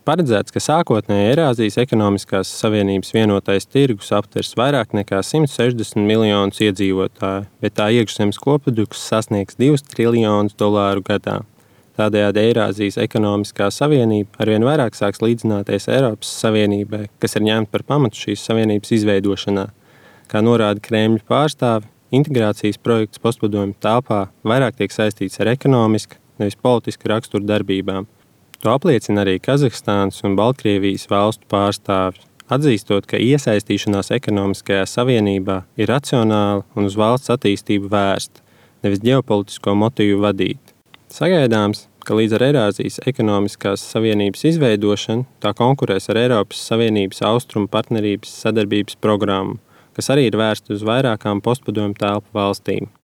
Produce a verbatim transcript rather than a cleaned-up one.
Paredzēts, ka sākotnēji Eirāzijas ekonomiskās savienības vienotais tirgus aptvers vairāk nekā simt sešdesmit miljonus iedzīvotāju, bet tā iekšzemes koprodukts sasniegs divus triljonus dolāru gadā. Tādējādi Eirāzijas ekonomiskā savienība arvien vairāk sāks līdzināties Eiropas Savienībai, kas ir ņemta par pamatu šīs savienības izveidošanā. Kā norāda Kremļa pārstāvi, integrācijas projekts postpadomju telpā vairāk tiek saistīts ar ekonomiska, nevis politiska rakstura darbībām. To apliecina arī Kazahstānas un Baltkrievijas valstu pārstāvji, atzīstot, ka iesaistīšanās ekonomiskajā savienībā ir racionāla un uz valsts attīstību vērsta, nevis ģeopolitisko motīvu vadīta. Sagaidāms, ka līdz ar Eirāzijas ekonomiskās savienības izveidošanu tā konkurēs ar Eiropas Savienības austrumu partnerības sadarbības programmu, kas arī ir vērsta uz vairākām postpadomju telpu valstīm.